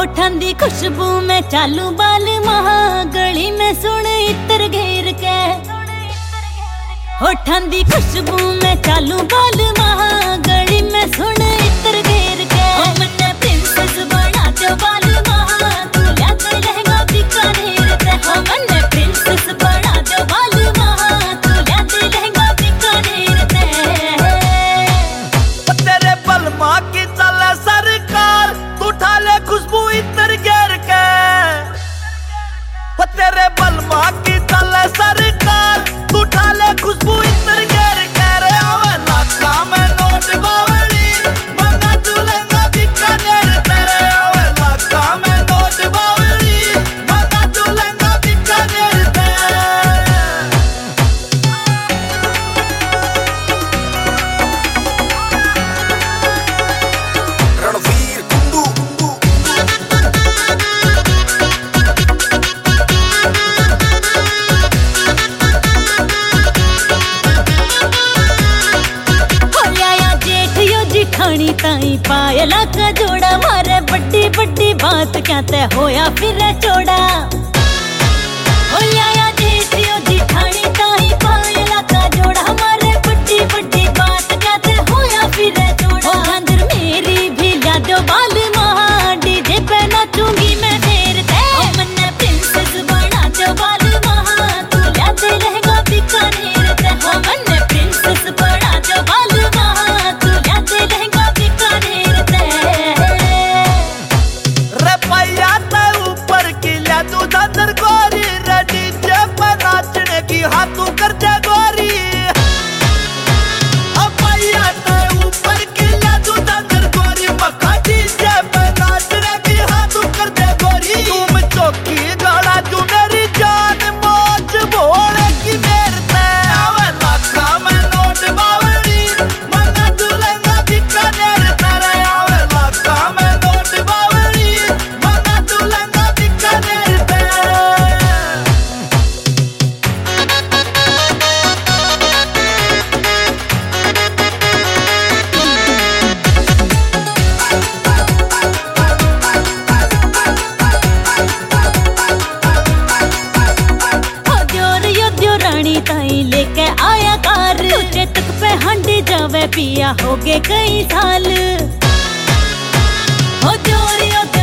होठन दी खुशबू में चालू बाल महा गली में सुन इत्र घेर के। होठन दी खुशबू में चालू बाल महा गली में सुन इत्र घेर के। मन्ने प्रिंसेस बना दो बाल महा तू याद रहेगा बीकानेर ते। मन्ने प्रिंसेस बना दो बाल महा तू याद रहेगा बीकानेर ते। तेरे बलमा की चले सरकार तू ठाले खुशबू इत्र घेर के। तेरे बलमा की चले सरकार तू ठाले खुशबू इत्र घेर के। रे आवे लाका में नोट बावली मंगा चूलेंगा बीकानेर तेरे। आवे लाका में नोट बावली मंगा चूलेंगा बीकानेर तेरे। रणवीर कुंडू खानी ताई पायला का जोड़ा मारे बड्डी बड्डी बात क्या ते होया फिर चोड़ा। होया या जेठियो जी खानी ताई पायला का जोड़ा मारे बड्डी बड्डी बात क्या ते होया फिर चोड़ा। अंदर मेरी भी ला दो बाल महा डीजे पे नाचूंगी मैं फेर ते। मन्ने प्रिंसेस बना दो बाल महा तू याद रहेगा बीकानेर ते। मन्ने प्रिंसेस बना दो बाल महा तू याद रहेगा बीकानेर ते। रे पैया ते ऊपर की ला तू दादर गोरी रे डीजे पे नाचने की हाथ तू कर दे गोरी। अब पैया ते ऊपर की ला तू दादर गोरी मक्खा डीजे पे नाचने की हाथ तू कर दे गोरी। तुम चौकी गाड़ा तू मेरी जान मौज भोले की मेर ते। आवे लाका में नोट बावली मंगा चूलेंगा बीकानेर तेरे। आवे लाका में नोट बावली मंगा चूलेंगा बीकानेर तेरे। रानी ताई लेके आया कार तुझे तक पे हंडी जावे पिया हो गए कई साल। हो जोरियो